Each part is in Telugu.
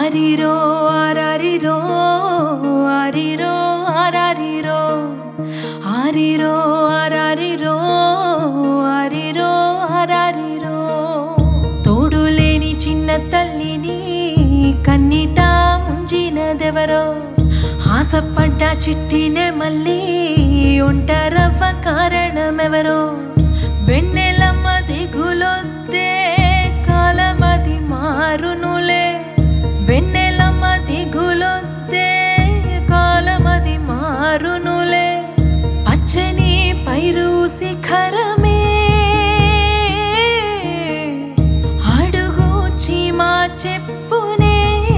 ఆరిరో ఆరారిరో ఆరిరో ఆరారిరో ఆరిరో ఆరారిరో ఆరిరో ఆరారిరో తోడులేని చిన్న తల్లిని కన్నిట ముంచినదెవరో ఆశపడ్డ చిట్టినే మళ్ళీ ఒంటరవ్వ కారణమెవరో వెన్నెలమ్మ దిగులొద్దే కాలమది మారునులే వెన్నెలమ్మ దిగులొద్దే కాలమది మారునులే పచ్చని పైరు శిఖరమే అడుగు చీమా చెప్పునే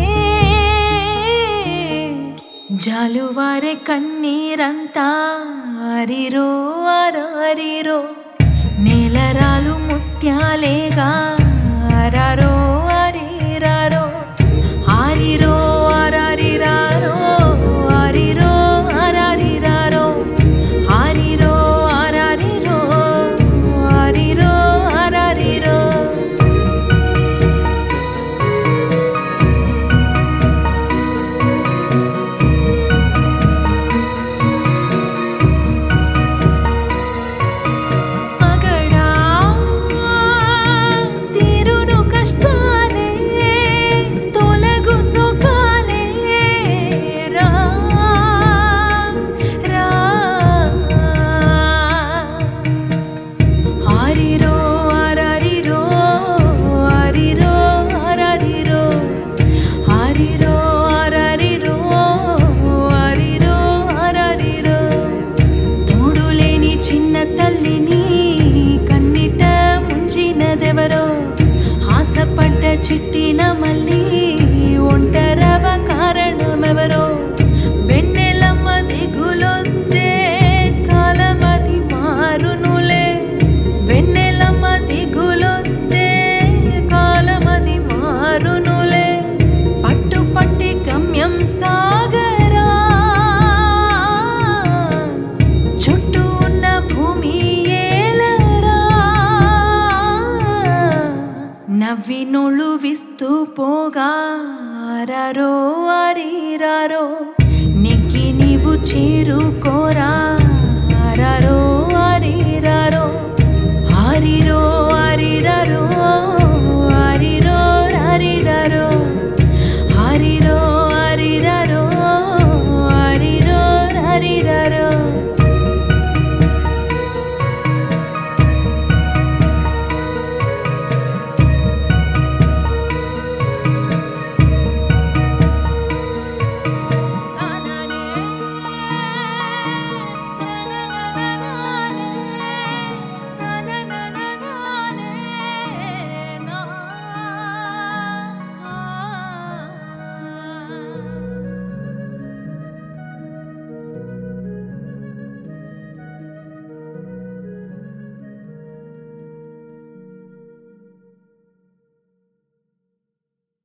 జాలువారే కన్నీరంతా ఆరిరో ఆరారిరో నేలరాలు ముత్యాలేగా ఆరారో ఆరిరారో ఆరిరో ఆరారిరారో ఆరిరో ఆరారిరారో ఆరిరో ఆరారిరో ఆరిరో ఆరారిరో ఆశపడ్డ చిట్టిన మళ్ళీ ఒంటరవ కారణమెవరో వెన్నెలమ్మ దిగులొద్దే కాలమది మారునులే వెన్నెలమ్మ దిగులొద్దే కాలమది మారునులే పట్టుపట్టి గమ్యం సాగరా చుట్టూ ఉన్న భూమి నవ్వినోళ్ళు విస్తూ పోగా ఆరారో ఆరిరారో నెగ్గి నీవు చేరుకోరా ఆరారో ఆరిరారో ఆరిరో